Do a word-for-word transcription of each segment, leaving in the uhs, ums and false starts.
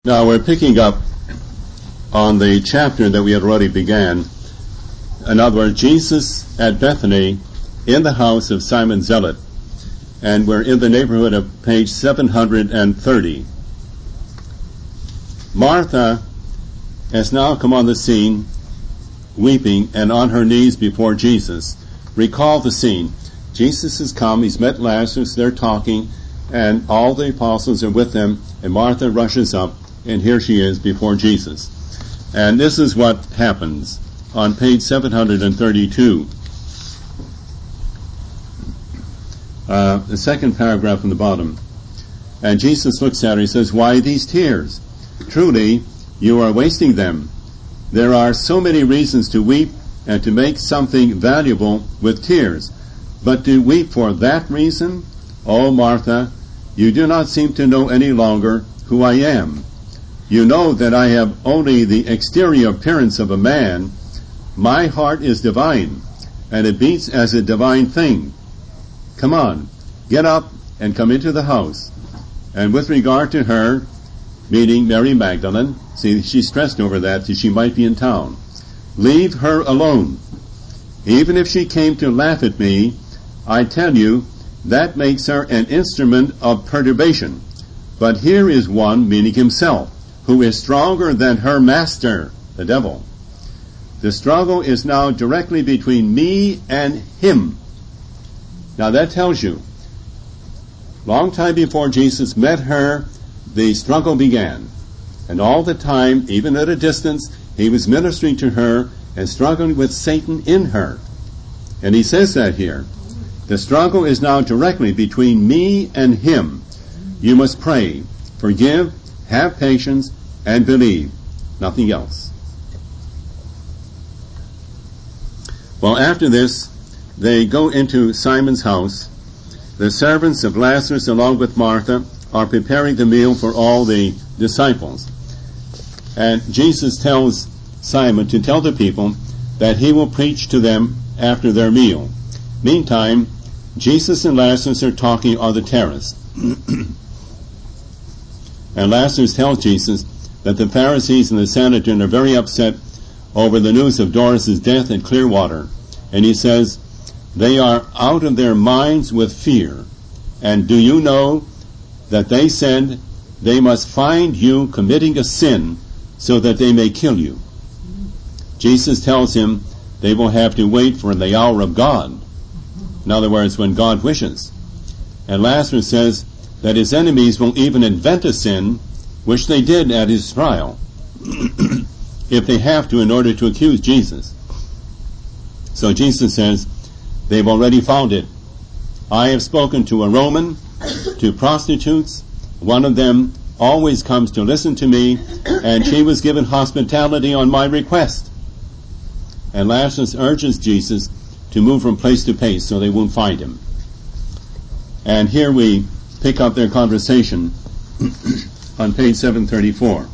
Now we're picking up on the chapter that we had already began. In other words, Jesus at Bethany in the house of Simon Zealot. And we're in the neighborhood of page seven hundred thirty. Martha has now come on the scene, weeping and on her knees before Jesus. Recall the scene. Jesus has come, he's met Lazarus, they're talking, and all the apostles are with them, and Martha rushes up, and here she is before Jesus. And this is what happens on page seven hundred thirty-two. Uh, the second paragraph from the bottom. And Jesus looks at her, he says, "Why these tears? Truly, you are wasting them. There are so many reasons to weep and to make something valuable with tears. But to weep for that reason? Oh, Martha, you do not seem to know any longer who I am. You know that I have only the exterior appearance of a man. My heart is divine, and it beats as a divine thing. Come on, get up and come into the house." And with regard to her, meaning Mary Magdalene, see, she stressed over that, that she might be in town. "Leave her alone. Even if she came to laugh at me, I tell you, that makes her an instrument of perturbation. But here is one, meaning himself, who is stronger than her master, the devil. The struggle is now directly between me and him." Now that tells you, long time before Jesus met her, the struggle began. And all the time, even at a distance, he was ministering to her and struggling with Satan in her. And he says that here. The struggle is now directly between me and him. You must pray, forgive, have patience, and believe. Nothing else. Well, after this, they go into Simon's house. The servants of Lazarus, along with Martha, are preparing the meal for all the disciples. And Jesus tells Simon to tell the people that he will preach to them after their meal. Meantime, Jesus and Lazarus are talking on the terrace. And Lazarus tells Jesus that the Pharisees and the Sanhedrin are very upset over the news of Doris' death at Clearwater. And he says, they are out of their minds with fear. And do you know that they said they must find you committing a sin so that they may kill you? Jesus tells him they will have to wait for the hour of God. In other words, when God wishes. And Lazarus says that his enemies will even invent a sin, which they did at his trial, if they have to in order to accuse Jesus. So Jesus says, they've already found it. I have spoken to a Roman, to prostitutes. One of them always comes to listen to me, and she was given hospitality on my request. And Lazarus urges Jesus to move from place to place so they won't find him. And here we pick up their conversation on page seven thirty-four.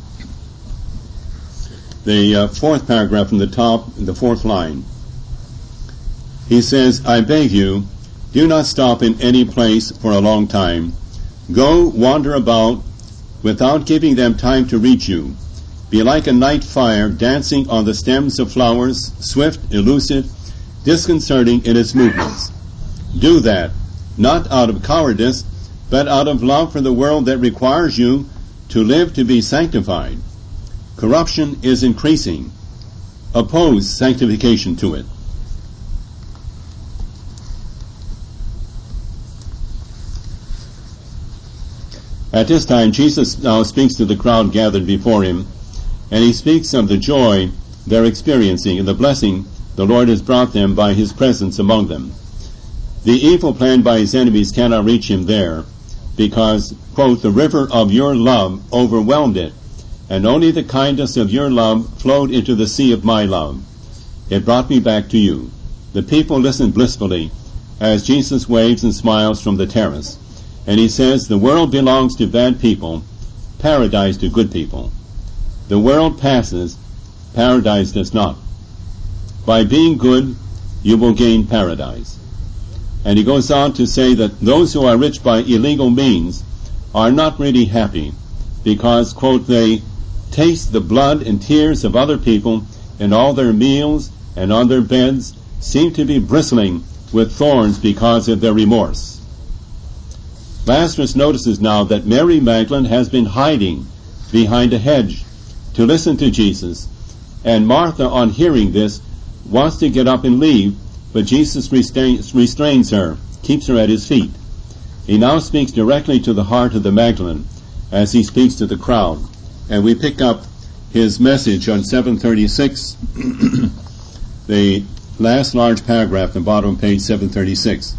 The uh, fourth paragraph from the top, the fourth line. He says, I beg you, do not stop in any place for a long time. Go wander about without giving them time to reach you. Be like a night fire dancing on the stems of flowers, swift, elusive, disconcerting in its movements. Do that, not out of cowardice, but out of love for the world that requires you to live to be sanctified. Corruption is increasing. Oppose sanctification to it. At this time, Jesus now speaks to the crowd gathered before him, and he speaks of the joy they're experiencing and the blessing the Lord has brought them by his presence among them. The evil planned by his enemies cannot reach him there, because, quote, the river of your love overwhelmed it, and only the kindness of your love flowed into the sea of my love. It brought me back to you. The people listened blissfully as Jesus waves and smiles from the terrace. And he says, the world belongs to bad people, paradise to good people. The world passes, paradise does not. By being good, you will gain paradise. And he goes on to say that those who are rich by illegal means are not really happy, because, quote, they taste the blood and tears of other people in all their meals and on their beds, seem to be bristling with thorns because of their remorse. Lazarus notices now that Mary Magdalene has been hiding behind a hedge to listen to Jesus, and Martha, on hearing this, wants to get up and leave, but Jesus restrains, restrains her, keeps her at his feet. He now speaks directly to the heart of the Magdalene as he speaks to the crowd. And we pick up his message on seven thirty-six, the last large paragraph, the bottom of page seven thirty-six.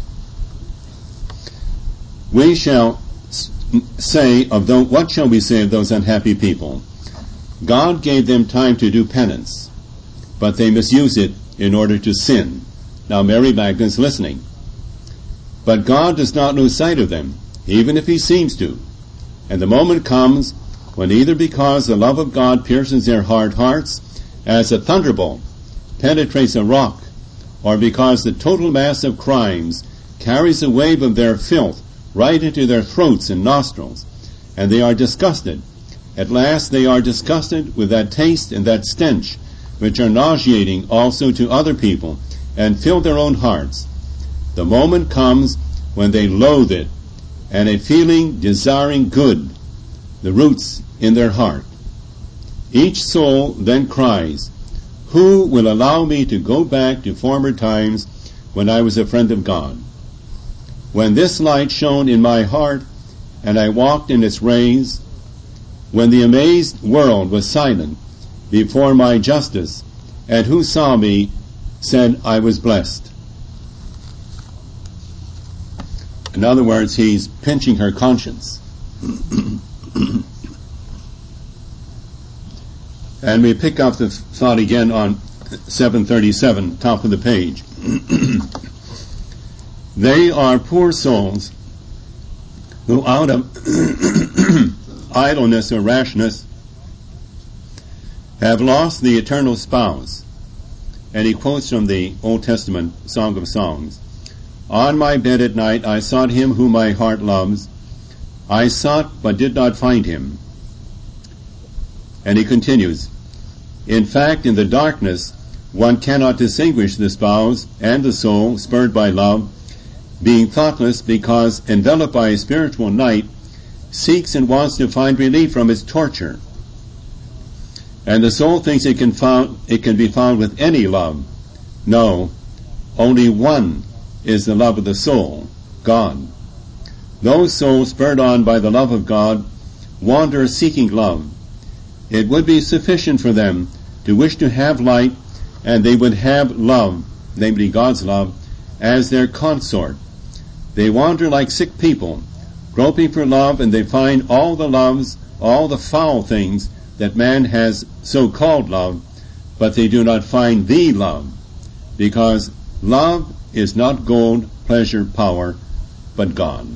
We shall say of those, what shall we say of those unhappy people? God gave them time to do penance, but they misuse it in order to sin. Now Mary Magdalene is listening. But God does not lose sight of them, even if he seems to. And the moment comes when, either because the love of God pierces their hard hearts as a thunderbolt penetrates a rock, or because the total mass of crimes carries a wave of their filth right into their throats and nostrils, and they are disgusted. At last they are disgusted with that taste and that stench, which are nauseating also to other people, and fill their own hearts. The moment comes when they loathe it, and a feeling desiring good, the roots in their heart. Each soul then cries, "Who will allow me to go back to former times when I was a friend of God? When this light shone in my heart, and I walked in its rays, when the amazed world was silent before my justice, and who saw me said I was blessed." In other words, he's pinching her conscience. And we pick up the thought again on seven thirty-seven, top of the page. They are poor souls who out of idleness or rashness have lost the eternal spouse. And he quotes from the Old Testament Song of Songs. On my bed at night I sought him whom my heart loves. I sought but did not find him. And he continues, in fact, in the darkness one cannot distinguish the spouse, and the soul, spurred by love, being thoughtless because enveloped by a spiritual night, seeks and wants to find relief from its torture. And the soul thinks it can, found, it can be found with any love. No, only one is the love of the soul, God. Those souls spurred on by the love of God wander seeking love. It would be sufficient for them to wish to have light, and they would have love, namely God's love, as their consort. They wander like sick people, groping for love, and they find all the loves, all the foul things that man has so-called love, but they do not find the love, because love is not gold, pleasure, power, but God.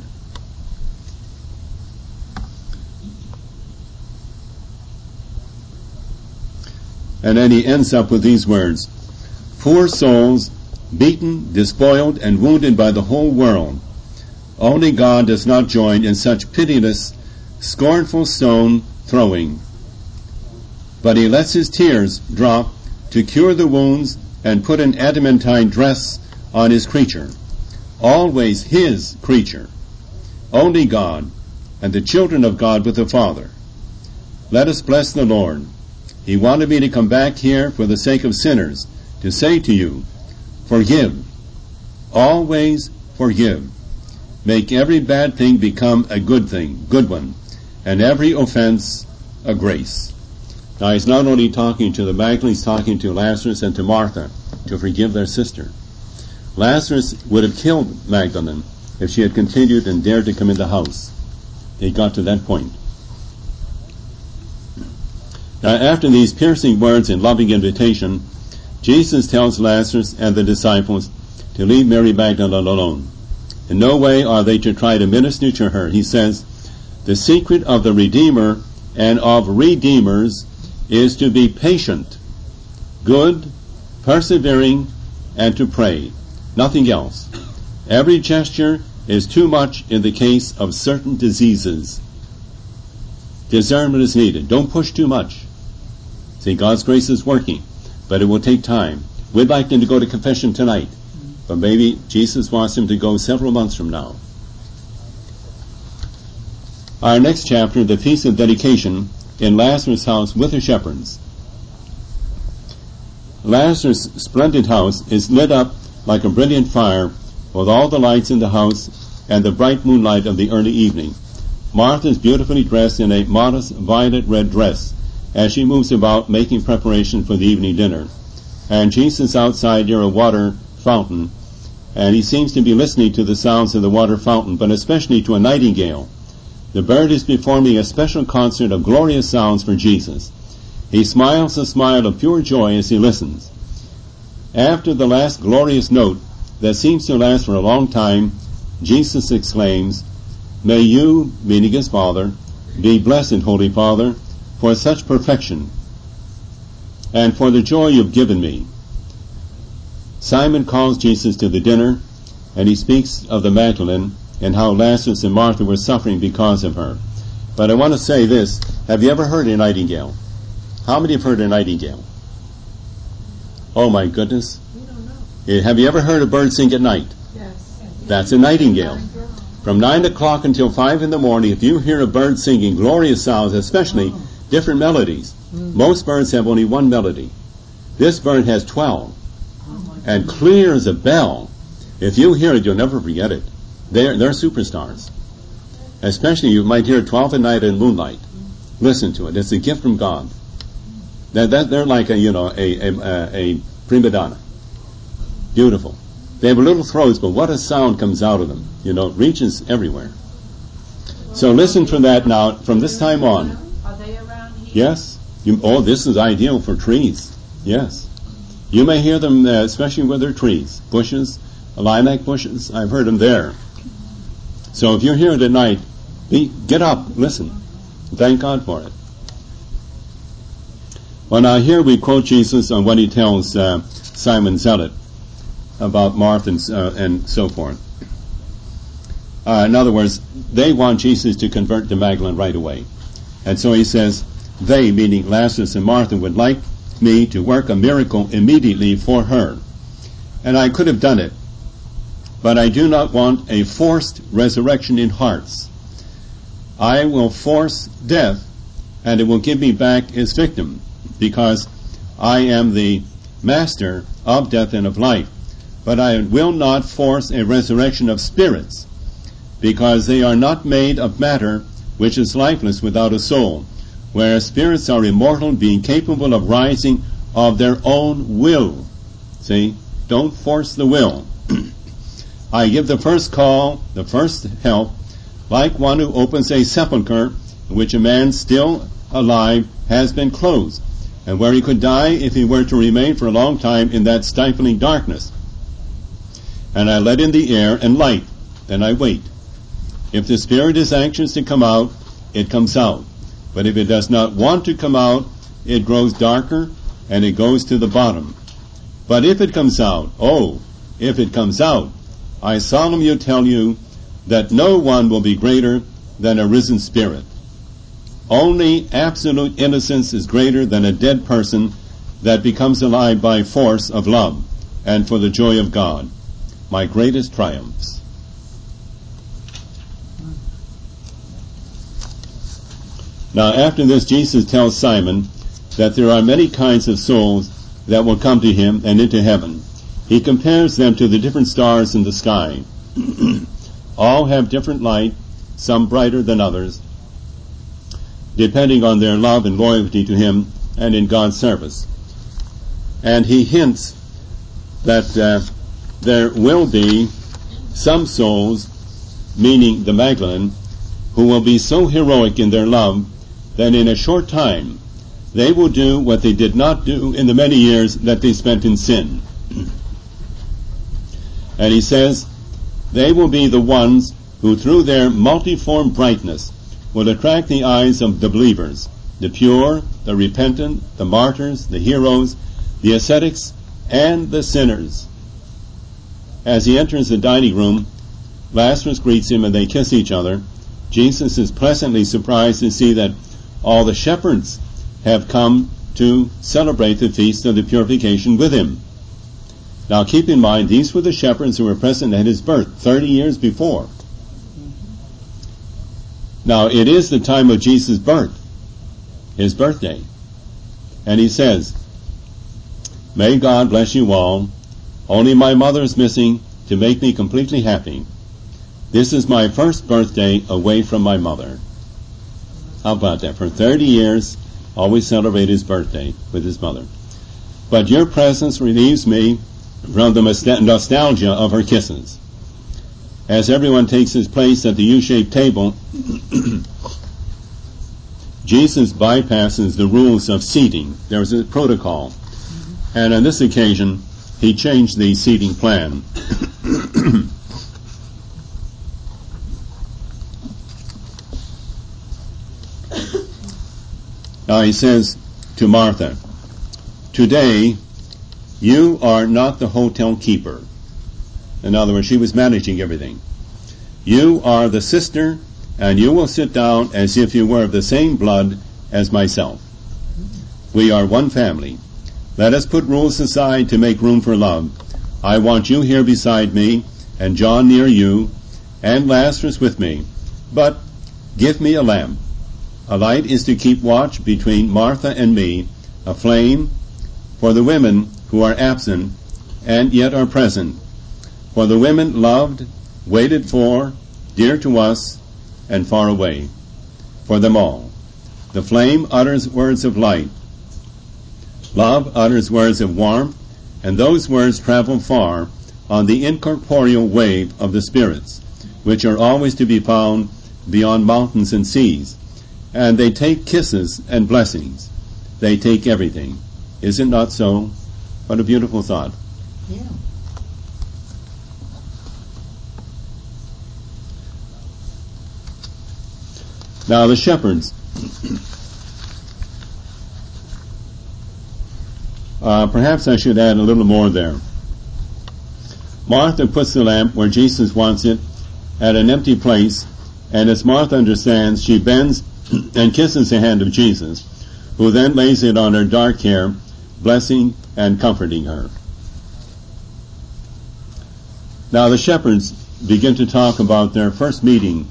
And then he ends up with these words, poor souls, beaten, despoiled, and wounded by the whole world. Only God does not join in such pitiless, scornful stone throwing, but he lets his tears drop to cure the wounds and put an adamantine dress on his creature. Always his creature. Only God, and the children of God with the Father. Let us bless the Lord. He wanted me to come back here for the sake of sinners, to say to you, forgive. Always forgive. Make every bad thing become a good thing, good one, and every offense a grace. Now he's not only talking to the Magdalene, he's talking to Lazarus and to Martha to forgive their sister. Lazarus would have killed Magdalene if she had continued and dared to come in the house. They got to that point. Now, after these piercing words and loving invitation, Jesus tells Lazarus and the disciples to leave Mary Magdalene alone. In no way are they to try to minister to her. He says, the secret of the Redeemer and of Redeemers is to be patient, good, persevering, and to pray. Nothing else. Every gesture is too much in the case of certain diseases. Discernment is needed. Don't push too much. See, God's grace is working, but it will take time. We'd like him to go to confession tonight, but maybe Jesus wants him to go several months from now. Our next chapter, the Feast of Dedication in Lazarus' house with the shepherds. Lazarus' splendid house is lit up like a brilliant fire with all the lights in the house and the bright moonlight of the early evening. Martha is beautifully dressed in a modest violet red dress as she moves about making preparation for the evening dinner. And Jesus outside near a water fountain, and he seems to be listening to the sounds of the water fountain, but especially to a nightingale. The bird is performing a special concert of glorious sounds for Jesus. He smiles a smile of pure joy as he listens. After the last glorious note that seems to last for a long time, Jesus exclaims, "May you," meaning his Father, "be blessed, Holy Father, for such perfection, and for the joy you've given me." Simon calls Jesus to the dinner, and he speaks of the Magdalene and how Lazarus and Martha were suffering because of her. But I want to say this. Have you ever heard a nightingale? How many have heard a nightingale? Oh my goodness. We don't know. Have you ever heard a bird sing at night? Yes. That's a nightingale. From nine o'clock until five in the morning, if you hear a bird singing glorious sounds, especially oh. different melodies, mm. most birds have only one melody. This bird has twelve. Oh and clear as a bell. If you hear it, you'll never forget it. They're, they're superstars. Especially you might hear twelve at night in moonlight. Listen to it. It's a gift from God. They're, they're like a, you know, a, a, a prima donna. Beautiful. They have little throats, but what a sound comes out of them. You know, it reaches everywhere. So listen for that now, from this time on. Are they around here? Yes. You, oh, this is ideal for trees. Yes. You may hear them, uh, especially where they're trees. Bushes, lilac bushes. I've heard them there. So if you hear it at night, be, get up, listen. Thank God for it. Well, now here we quote Jesus on what he tells uh, Simon Zealot about Martha and, uh, and so forth. Uh, in other words, they want Jesus to convert to Magdalene right away. And so he says, they, meaning Lazarus and Martha, would like me to work a miracle immediately for her. And I could have done it, but I do not want a forced resurrection in hearts. I will force death, and it will give me back its victim, because I am the master of death and of life. But I will not force a resurrection of spirits, because they are not made of matter which is lifeless without a soul, whereas spirits are immortal, being capable of rising of their own will. See? Don't force the will. I give the first call, the first help, like one who opens a sepulchre in which a man still alive has been closed, and where he could die if he were to remain for a long time in that stifling darkness. And I let in the air and light, then I wait. If the spirit is anxious to come out, it comes out. But if it does not want to come out, it grows darker and it goes to the bottom. But if it comes out, oh, if it comes out, I solemnly tell you that no one will be greater than a risen spirit. Only absolute innocence is greater than a dead person that becomes alive by force of love and for the joy of God. My greatest triumphs. Now after this, Jesus tells Simon that there are many kinds of souls that will come to him and into heaven. He compares them to the different stars in the sky. All have different light, some brighter than others, depending on their love and loyalty to him and in God's service. And he hints that uh, there will be some souls, meaning the Magdalene, who will be so heroic in their love that in a short time they will do what they did not do in the many years that they spent in sin. And he says, they will be the ones who through their multiform brightness will attract the eyes of the believers, the pure, the repentant, the martyrs, the heroes, the ascetics, and the sinners. As he enters the dining room, Lazarus greets him and they kiss each other. Jesus is pleasantly surprised to see that all the shepherds have come to celebrate the feast of the purification with him. Now keep in mind, these were the shepherds who were present at his birth thirty years before. Now it is the time of Jesus' birth, his birthday. And he says, "May God bless you all. Only my mother is missing to make me completely happy. This is my first birthday away from my mother." How about that? For thirty years, always celebrate his birthday with his mother. "But your presence relieves me from the nostalgia of her kisses." As everyone takes his place at the U-shaped table, Jesus bypasses the rules of seating. There's a protocol. And on this occasion, he changed the seating plan. Now he says to Martha, "Today, you are not the hotel keeper." In other words, she was managing everything. "You are the sister, and you will sit down as if you were of the same blood as myself. We are one family. Let us put rules aside to make room for love. I want you here beside me, and John near you, and Lazarus with me. But give me a lamp. A light is to keep watch between Martha and me, a flame for the women who are absent and yet are present, for the women loved, waited for, dear to us, and far away, for them all. The flame utters words of light. Love utters words of warmth, and those words travel far on the incorporeal wave of the spirits, which are always to be found beyond mountains and seas. And they take kisses and blessings. They take everything. Is it not so?" What a beautiful thought. Yeah. Now the shepherds. Uh, perhaps I should add a little more there. Martha puts the lamp where Jesus wants it, at an empty place, and as Martha understands, she bends and kisses the hand of Jesus, who then lays it on her dark hair, blessing and comforting her. Now the shepherds begin to talk about their first meeting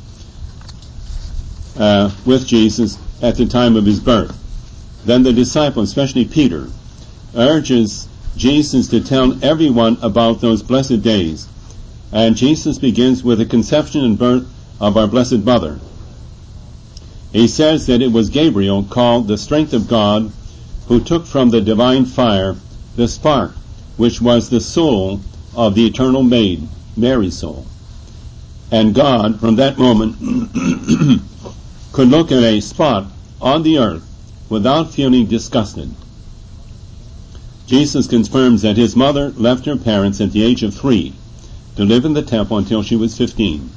uh, with Jesus at the time of his birth. Then the disciples, especially Peter, urges Jesus to tell everyone about those blessed days. And Jesus begins with the conception and birth of our Blessed Mother. He says that it was Gabriel, called the strength of God, who took from the divine fire the spark, which was the soul of the eternal maid, Mary's soul. And God, from that moment, could look at a spot on the earth without feeling disgusted. Jesus confirms that his mother left her parents at the age of three to live in the temple until she was fifteen.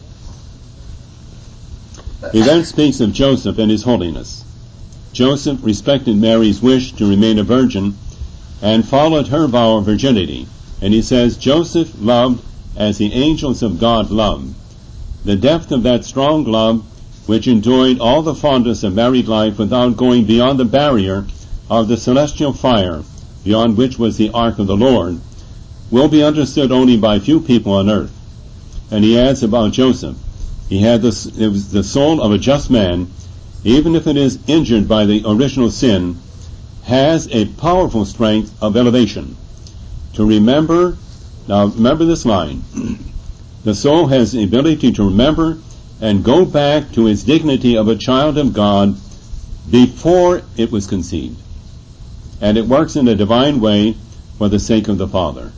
He then speaks of Joseph and his holiness. Joseph respected Mary's wish to remain a virgin and followed her vow of virginity. And he says, Joseph loved as the angels of God loved. The depth of that strong love, which enjoyed all the fondness of married life without going beyond the barrier of the celestial fire, beyond which was the ark of the Lord, will be understood only by few people on earth. And he adds about Joseph, he had this, it was the soul of a just man, even if it is injured by the original sin, has a powerful strength of elevation. To remember, now remember this line, the soul has the ability to remember and go back to its dignity of a child of God before it was conceived. And it works in a divine way for the sake of the Father.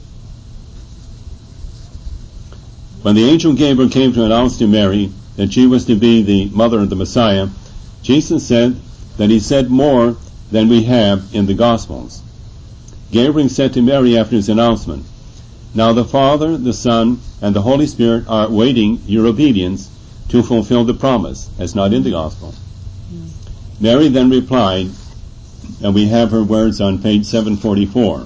When the angel Gabriel came to announce to Mary that she was to be the mother of the Messiah, Jesus said that he said more than we have in the Gospels. Gabriel said to Mary after his announcement, "Now the Father, the Son, and the Holy Spirit are waiting your obedience to fulfill the promise." That's not in the Gospel. Mm. Mary then replied, and we have her words on page seven forty-four.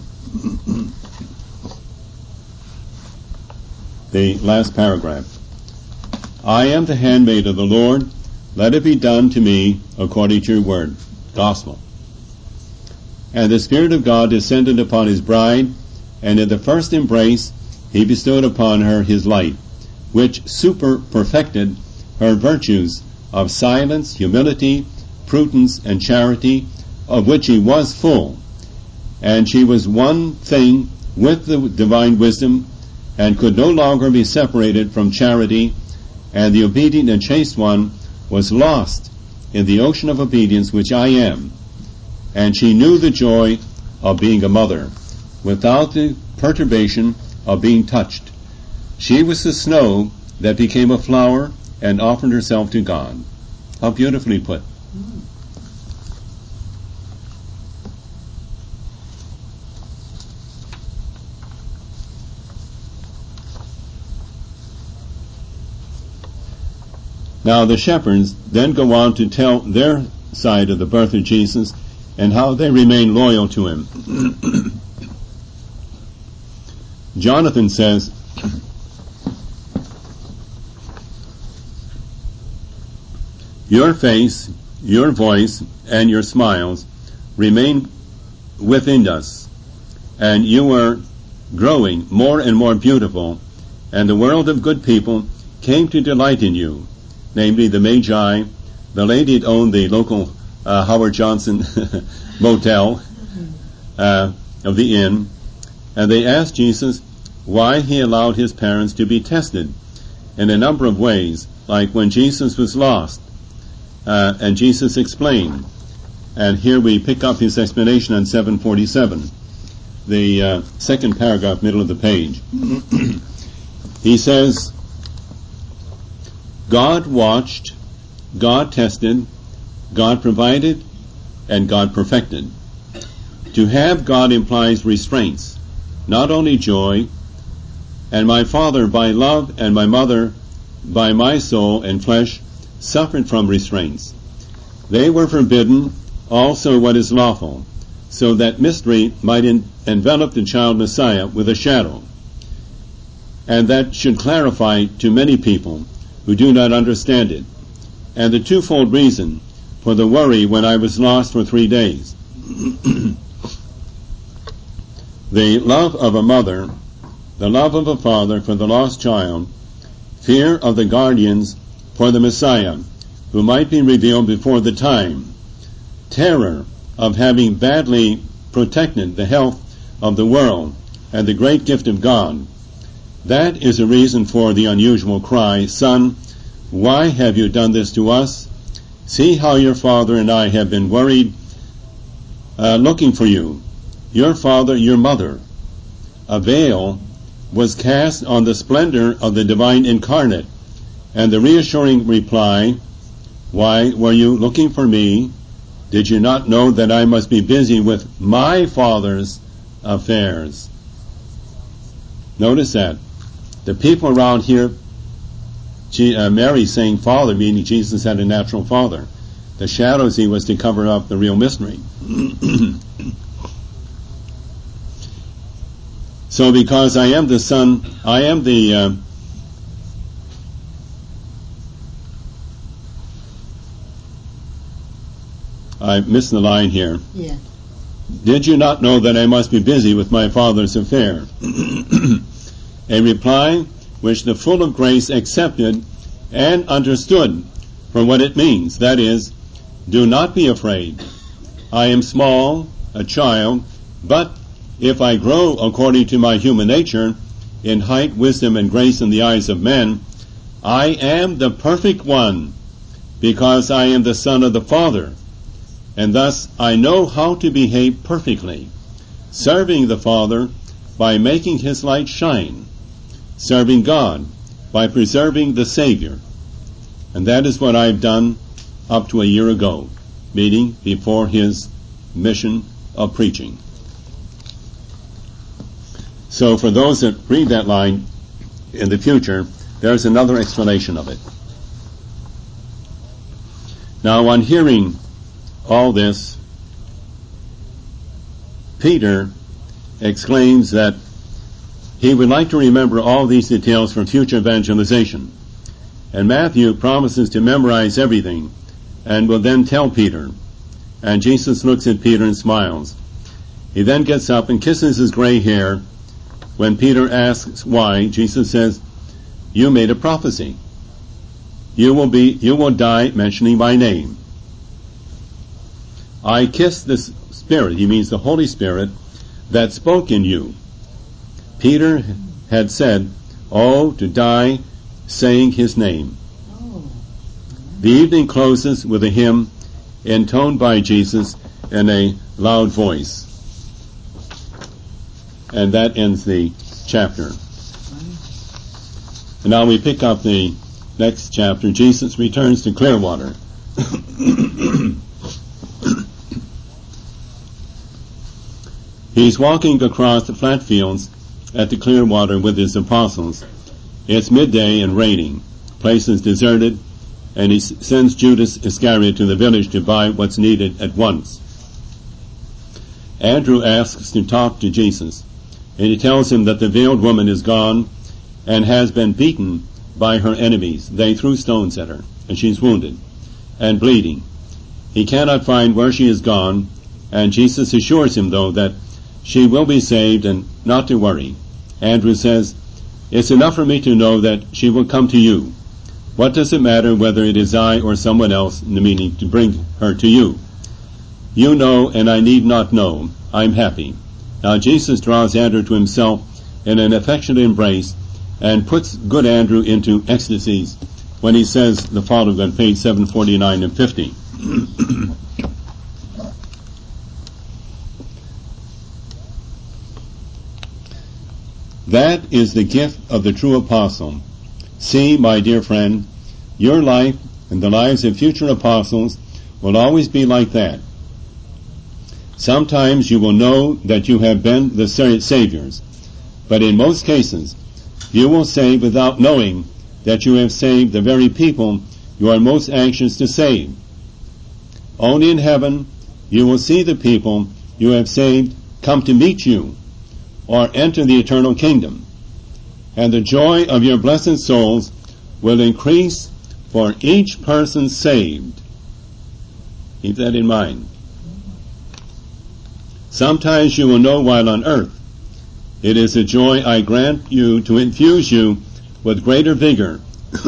The last paragraph. "I am the handmaid of the Lord. let it be done to me according to your word. Gospel. And the Spirit of God descended upon his bride, and in the first embrace he bestowed upon her his light, which super-perfected her virtues of silence, humility, prudence, and charity, of which he was full. And she was one thing with the divine wisdom, and could no longer be separated from charity, and the obedient and chaste one was lost in the ocean of obedience which I am. And she knew the joy of being a mother, without the perturbation of being touched. She was the snow that became a flower and offered herself to God. How beautifully put. Mm. Now the shepherds then go on to tell their side of the birth of Jesus and how they remain loyal to him. Jonathan says, your face, your voice, and your smiles remain within us, and you are growing more and more beautiful, and the world of good people came to delight in you, namely the Magi, the lady that owned the local uh, Howard Johnson motel uh, of the inn, and they asked Jesus why he allowed his parents to be tested in a number of ways, like when Jesus was lost, uh, and Jesus explained. And here we pick up his explanation on seven forty-seven, the uh, second paragraph, middle of the page. He says, God watched, God tested, God provided, and God perfected. To have God implies restraints, not only joy. And my father by love, and my mother by my soul and flesh suffered from restraints. They were forbidden also what is lawful, so that mystery might in, envelop the child Messiah with a shadow, and that should clarify to many people who do not understand it, and the twofold reason for the worry when I was lost for three days. The love of a mother, the love of a father for the lost child, fear of the guardians for the Messiah, who might be revealed before the time, terror of having badly protected the health of the world and the great gift of God. That is a reason for the unusual cry, Son, why have you done this to us? See how your father and I have been worried, uh, looking for you, your father, your mother. A veil was cast on the splendor of the divine incarnate, and the reassuring reply, why were you looking for me? Did you not know that I must be busy with my Father's affairs? Notice that. The people around here, uh, Mary saying father, meaning Jesus had a natural father. The shadows he was to cover up the real mystery. So because I am the son, I am the uh, I missed the line here. Yeah. Did you not know that I must be busy with my Father's affair? A reply which the full of grace accepted and understood for what it means. That is, do not be afraid. I am small, a child, but if I grow according to my human nature, in height, wisdom, and grace in the eyes of men, I am the perfect one, because I am the Son of the Father, and thus I know how to behave perfectly, serving the Father by making his light shine, serving God by preserving the Savior. And that is what I've done up to a year ago, meeting before his mission of preaching. So for those that read that line in the future, there's another explanation of it. Now, on hearing all this, Peter exclaims that he would like to remember all these details for future evangelization. And Matthew promises to memorize everything and will then tell Peter. And Jesus looks at Peter and smiles. He then gets up and kisses his gray hair. When Peter asks why, Jesus says, "You made a prophecy. You will be, you will die mentioning my name. I kiss the Spirit," he means the Holy Spirit, "that spoke in you." Peter had said, "Oh, to die saying his name." The evening closes with a hymn intoned by Jesus in a loud voice. And that ends the chapter. And now we pick up the next chapter. Jesus returns to Clearwater. He's walking across the flat fields at the Clearwater with his apostles. It's midday and raining. Place is deserted, and he sends Judas Iscariot to the village to buy what's needed at once. Andrew asks to talk to Jesus, and he tells him that the veiled woman is gone and has been beaten by her enemies. They threw stones at her, and she's wounded and bleeding. He cannot find where she is gone, and Jesus assures him, though, that she will be saved and not to worry. Andrew says, "It's enough for me to know that she will come to you. What does it matter whether it is I or someone else, in the meaning to bring her to you? You know, and I need not know. I'm happy." Now Jesus draws Andrew to himself in an affectionate embrace and puts good Andrew into ecstasies when he says the following on page seven forty-nine and fifty. That is the gift of the true apostle. See, my dear friend, your life and the lives of future apostles will always be like that. Sometimes you will know that you have been the Savior's, but in most cases you will save without knowing that you have saved the very people you are most anxious to save. Only in heaven you will see the people you have saved come to meet you or enter the eternal kingdom, and the joy of your blessed souls will increase for each person saved. Keep that in mind. Sometimes you will know while on earth. It is a joy I grant you to infuse you with greater vigor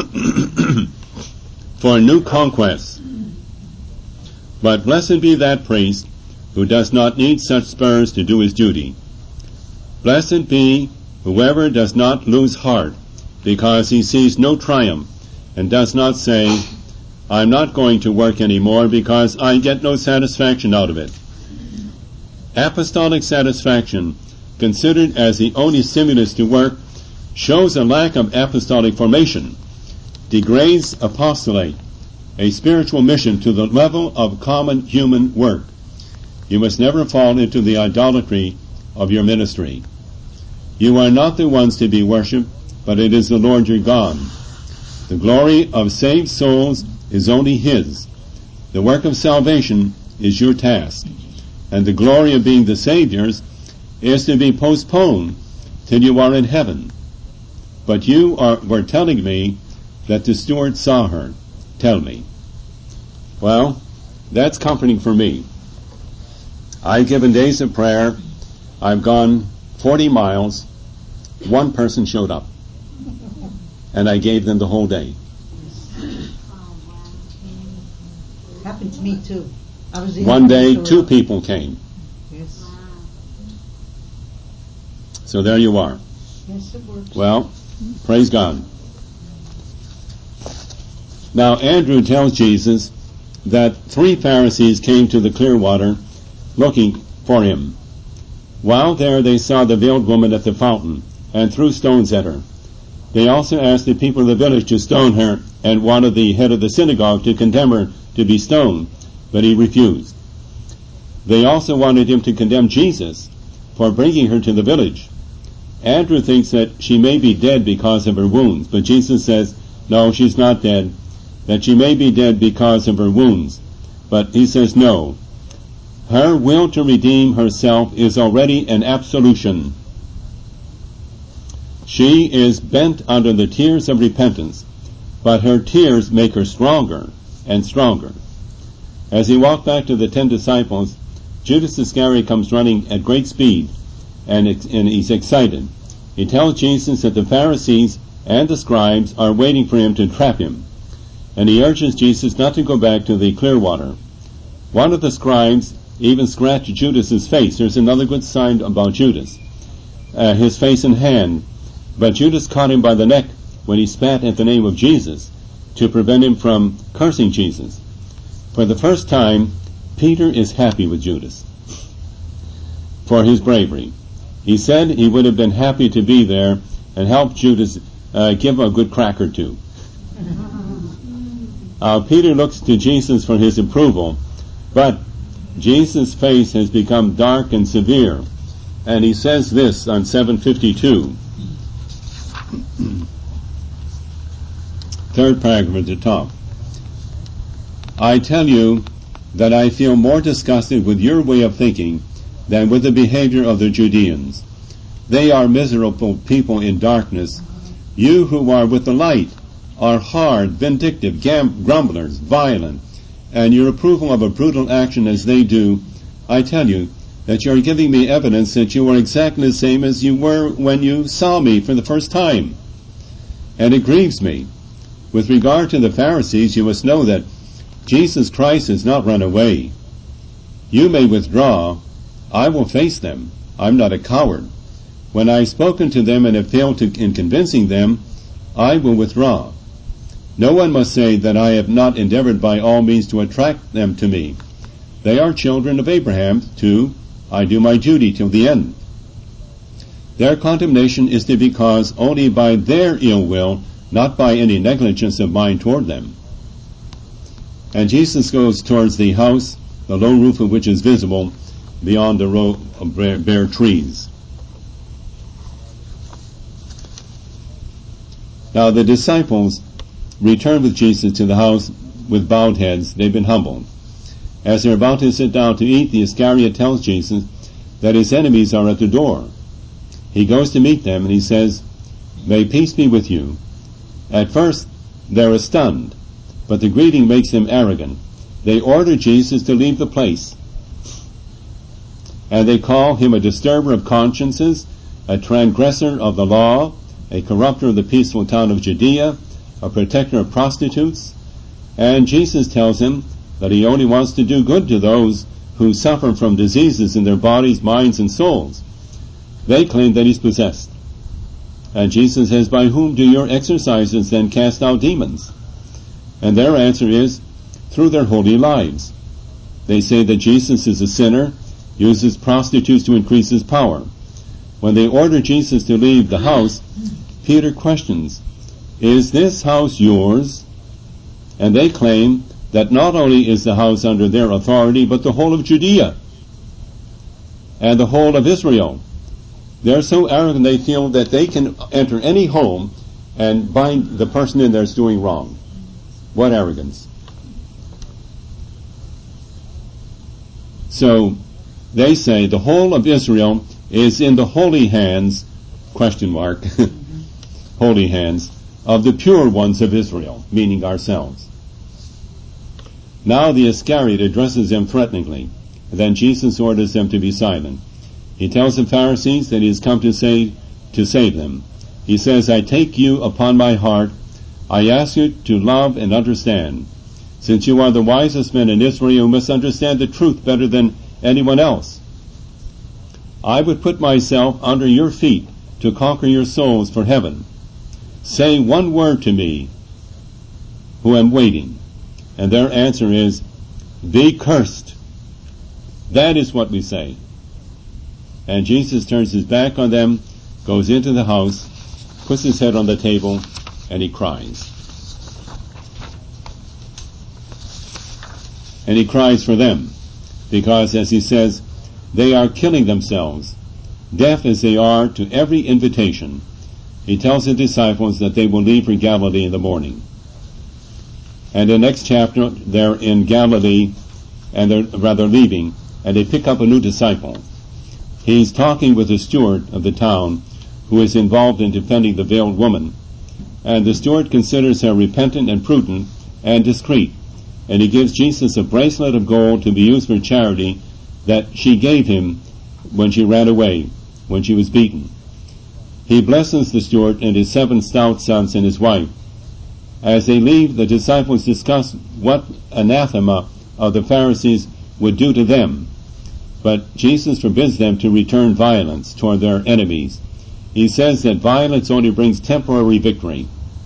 for new conquests. But blessed be that priest who does not need such spurs to do his duty. Blessed be whoever does not lose heart because he sees no triumph and does not say, "I'm not going to work anymore because I get no satisfaction out of it." Apostolic satisfaction, considered as the only stimulus to work, shows a lack of apostolic formation, degrades apostolate, a spiritual mission, to the level of common human work. You must never fall into the idolatry of your ministry. You are not the ones to be worshipped, but it is the Lord your God. The glory of saved souls is only His. The work of salvation is your task, and the glory of being the Savior's is to be postponed till you are in heaven. But you are, were telling me that the steward saw her. Tell me. Well, that's comforting for me. I've given days of prayer. I've gone forty miles. One person showed up, and I gave them the whole day. Happened to me too. I was the One day, two people came. Yes. So there you are. Yes, it works. Well, praise God. Now Andrew tells Jesus that three Pharisees came to the Clearwater looking for him. While there they saw the veiled woman at the fountain and threw stones at her. They also asked the people of the village to stone her and wanted the head of the synagogue to condemn her to be stoned, but he refused. They also wanted him to condemn Jesus for bringing her to the village. Andrew thinks that she may be dead because of her wounds, but Jesus says, no, she's not dead, that she may be dead because of her wounds. But he says no. Her will to redeem herself is already an absolution. She is bent under the tears of repentance, but her tears make her stronger and stronger. As he walked back to the ten disciples, Judas Iscariot comes running at great speed, and, and he's excited. He tells Jesus that the Pharisees and the scribes are waiting for him to trap him, and he urges Jesus not to go back to the Clearwater. One of the scribes even scratched Judas's face. There's another good sign about Judas. Uh, his face and hand. But Judas caught him by the neck when he spat at the name of Jesus to prevent him from cursing Jesus. For the first time, Peter is happy with Judas for his bravery. He said he would have been happy to be there and help Judas uh, give him a good crack or two. Uh, Peter looks to Jesus for his approval, but Jesus' face has become dark and severe, and he says this on seven fifty-two. Third paragraph at the top. I tell you that I feel more disgusted with your way of thinking than with the behavior of the Judeans. They are miserable people in darkness. You who are with the light are hard, vindictive, gam- grumblers, violent, and your approval of a brutal action as they do, I tell you that you are giving me evidence that you are exactly the same as you were when you saw me for the first time. And it grieves me. With regard to the Pharisees, you must know that Jesus Christ has not run away. You may withdraw. I will face them. I'm not a coward. When I have spoken to them and have failed to, in convincing them, I will withdraw. No one must say that I have not endeavored by all means to attract them to me. They are children of Abraham, too. I do my duty till the end. Their condemnation is to be caused only by their ill will, not by any negligence of mine toward them. And Jesus goes towards the house, the low roof of which is visible beyond the row of bare, bare trees. Now the disciples return with Jesus to the house with bowed heads. They've been humbled. As they're about to sit down to eat, the Iscariot tells Jesus that his enemies are at the door. He goes to meet them and he says, "May peace be with you." At first, they're stunned, but the greeting makes them arrogant. They order Jesus to leave the place, and they call him a disturber of consciences, a transgressor of the law, a corrupter of the peaceful town of Judea, a protector of prostitutes. And Jesus tells him that he only wants to do good to those who suffer from diseases in their bodies, minds, and souls. They claim that he's possessed. And Jesus says, "By whom do your exorcisers then cast out demons?" And their answer is, through their holy lives. They say that Jesus is a sinner, uses prostitutes to increase his power. When they order Jesus to leave the house, Peter questions, "Is this house yours?" And they claim that not only is the house under their authority, but the whole of Judea and the whole of Israel. They're so arrogant they feel that they can enter any home and bind the person in there is doing wrong. What arrogance. So they say the whole of Israel is in the holy hands, question mark, holy hands, of the pure ones of Israel, meaning ourselves. Now the Iscariot addresses them threateningly. Then Jesus orders them to be silent. He tells the Pharisees that he has come to say, to save them. He says, "I take you upon my heart. I ask you to love and understand. Since you are the wisest men in Israel, you must understand the truth better than anyone else. I would put myself under your feet to conquer your souls for heaven. Say one word to me, who am waiting." And their answer is, "Be cursed." That is what we say. And Jesus turns his back on them, goes into the house, puts his head on the table, and he cries. And he cries for them, because, as he says, they are killing themselves, deaf as they are to every invitation. He tells the disciples that they will leave for Galilee in the morning. And the next chapter, they're in Galilee, and they're rather leaving, and they pick up a new disciple. He's talking with the steward of the town, who is involved in defending the veiled woman. and the steward considers her repentant and prudent and discreet, and he gives Jesus a bracelet of gold to be used for charity that she gave him when she ran away, when she was beaten. He blesses the steward and his seven stout sons and his wife. As they leave, the disciples discuss what anathema of the Pharisees would do to them, but Jesus forbids them to return violence toward their enemies. He says that violence only brings temporary victory,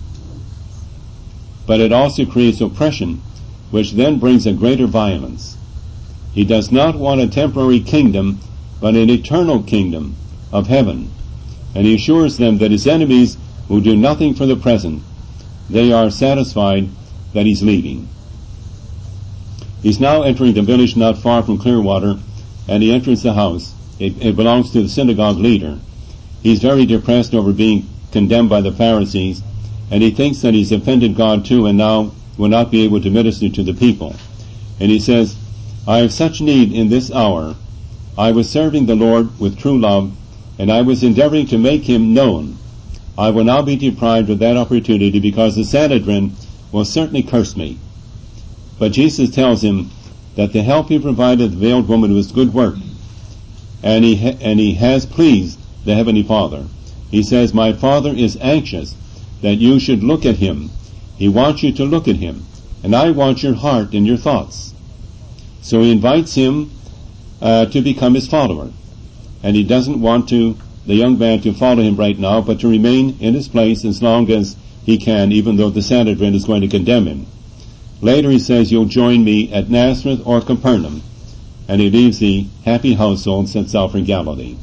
but it also creates oppression, which then brings a greater violence. He does not want a temporary kingdom, but an eternal kingdom of heaven. And he assures them that his enemies will do nothing for the present. They are satisfied that he's leaving. He's now entering the village not far from Clearwater, and he enters the house. It, it belongs to the synagogue leader. He's very depressed over being condemned by the Pharisees, and he thinks that he's offended God too, and now will not be able to minister to the people. And he says, I have such need in this hour. I was serving the Lord with true love, and I was endeavoring to make him known. I will now be deprived of that opportunity because the Sanhedrin will certainly curse me. But Jesus tells him that the help he provided the veiled woman was good work, and he ha- and he has pleased the Heavenly Father. He says, my Father is anxious that you should look at him. He wants you to look at him, and I want your heart and your thoughts. So he invites him uh, to become his follower, and he doesn't want to the young man to follow him right now, but to remain in his place as long as he can, even though the Sanhedrin is going to condemn him. Later he says, you'll join me at Nazareth or Capernaum, and he leaves the happy household and sets out for Galilee.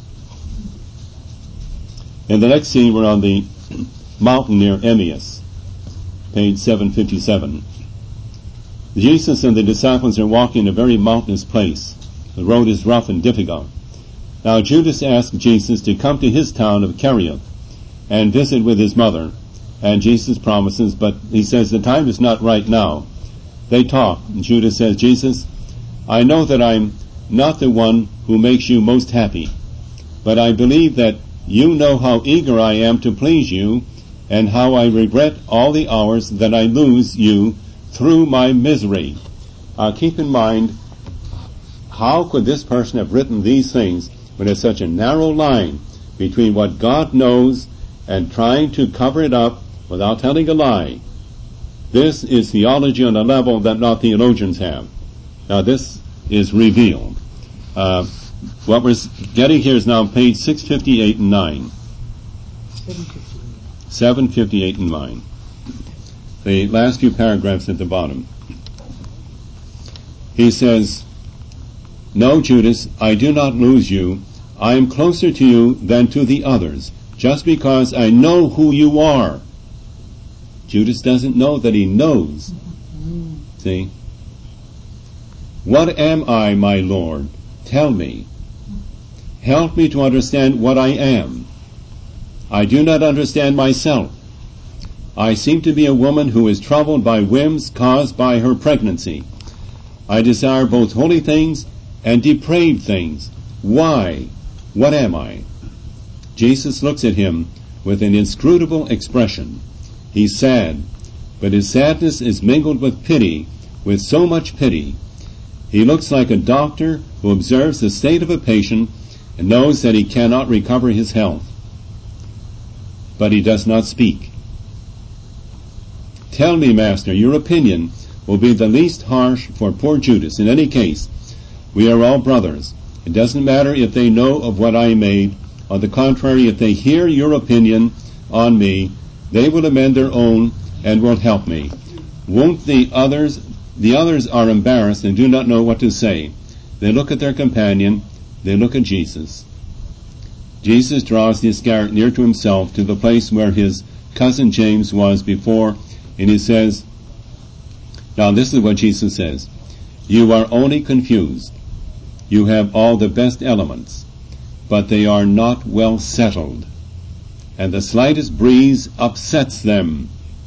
In the next scene, we're on the mountain near Emmaus, page seven fifty-seven. Jesus and the disciples are walking in a very mountainous place. The road is rough and difficult. Now Judas asked Jesus to come to his town of Kerioth and visit with his mother, and Jesus promises, but he says the time is not right now. They talk, and Judas says, Jesus, I know that I'm not the one who makes you most happy, but I believe that you know how eager I am to please you, and how I regret all the hours that I lose you through my misery. Uh, keep in mind, how could this person have written these things when there's such a narrow line between what God knows and trying to cover it up without telling a lie? This is theology on a level that not theologians have. Now this is revealed. Uh, what we're getting here is now on page six fifty-eight and nine. seven fifty-eight and nine. The last few paragraphs at the bottom. He says, no, Judas, I do not lose you. I am closer to you than to the others, just because I know who you are. Judas doesn't know that he knows. See? What am I, my Lord? Tell me. Help me to understand what I am. I do not understand myself. I seem to be a woman who is troubled by whims caused by her pregnancy. I desire both holy things and depraved things. Why? What am I? Jesus looks at him with an inscrutable expression. He's sad, but his sadness is mingled with pity, with so much pity. He looks like a doctor who observes the state of a patient and knows that he cannot recover his health. But he does not speak. Tell me, Master, your opinion will be the least harsh for poor Judas. In any case, we are all brothers. It doesn't matter if they know of what I made. On the contrary, if they hear your opinion on me, they will amend their own and will help me. Won't the others, the others are embarrassed and do not know what to say. They look at their companion, they look at Jesus. Jesus draws the Iscariot near to himself, to the place where his cousin James was before, and he says, now this is what Jesus says, you are only confused. You have all the best elements, but they are not well settled, and the slightest breeze upsets them.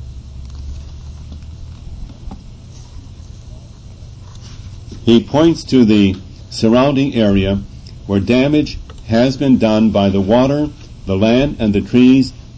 He points to the surrounding area where damage has been done by the water, the land, and the trees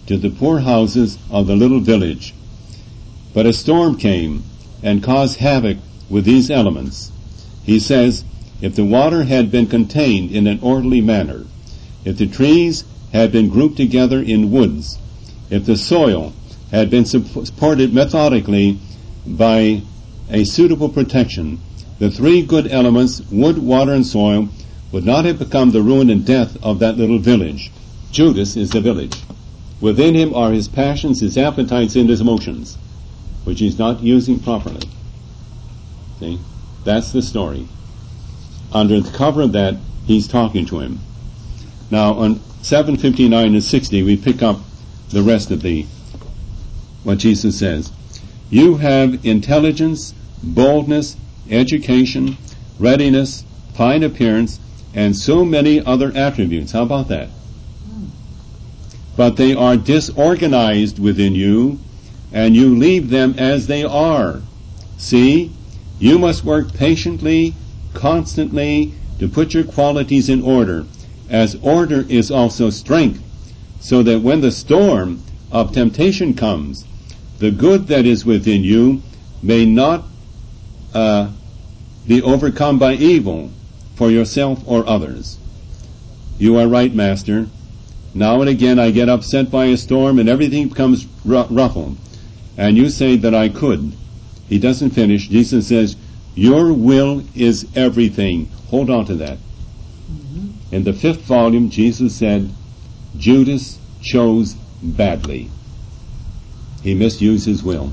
to the poor houses of the little village. But a storm came and caused havoc with these elements. He says, if the water had been contained in an orderly manner, if the trees had been grouped together in woods, if the soil had been supported methodically by a suitable protection, the three good elements, wood, water, and soil, would not have become the ruin and death of that little village. Judas is the village. Within him are his passions, his appetites, and his emotions, which he's not using properly. See? That's the story. Under the cover of that, he's talking to him. Now, on seven fifty-nine and sixty, we pick up the rest of the, what Jesus says. You have intelligence, boldness, education, readiness, fine appearance, and so many other attributes. How about that? But they are disorganized within you, and you leave them as they are. See, you must work patiently, constantly, to put your qualities in order, as order is also strength, so that when the storm of temptation comes, the good that is within you may not uh, be overcome by evil for yourself or others. You are right, Master. Now and again I get upset by a storm and everything becomes ruffled. And you say that I could. He doesn't finish. Jesus says, your will is everything. Hold on to that. Mm-hmm. In the fifth volume, Jesus said, Judas chose badly. He misused his will.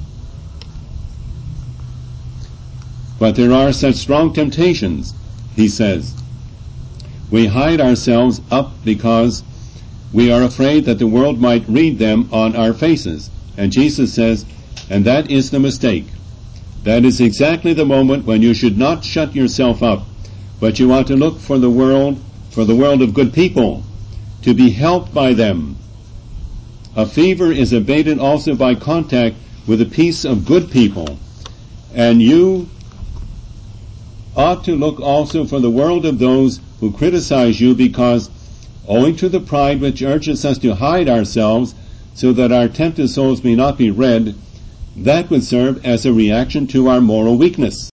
But there are such strong temptations, he says. We hide ourselves up because we are afraid that the world might read them on our faces. And Jesus says, and that is the mistake. That is exactly the moment when you should not shut yourself up, but you ought to look for the world, for the world of good people, to be helped by them. A fever is abated also by contact with the peace of good people. And you ought to look also for the world of those who criticize you, because owing to the pride which urges us to hide ourselves so that our tempted souls may not be read, that would serve as a reaction to our moral weakness.